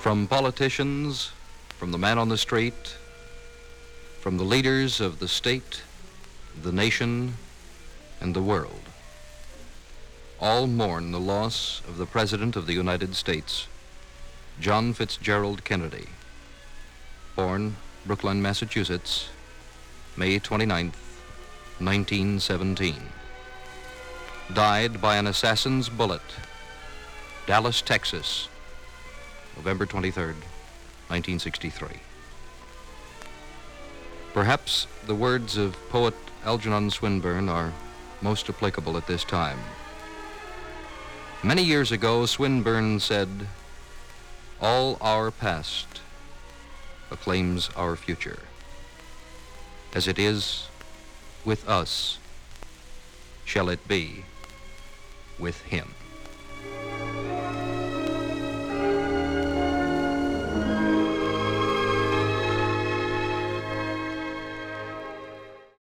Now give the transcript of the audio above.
From politicians, from the man on the street, from the leaders of the state, the nation, and the world, all mourn the loss of the President of the United States, John Fitzgerald Kennedy, born Brookline, Massachusetts, May 29th, 1917. Died by an assassin's bullet, Dallas, Texas, November 23rd, 1963. Perhaps the words of poet Algernon Swinburne are most applicable at this time. Many years ago, Swinburne said, "All our past acclaims our future. As it is with us, shall it be with him."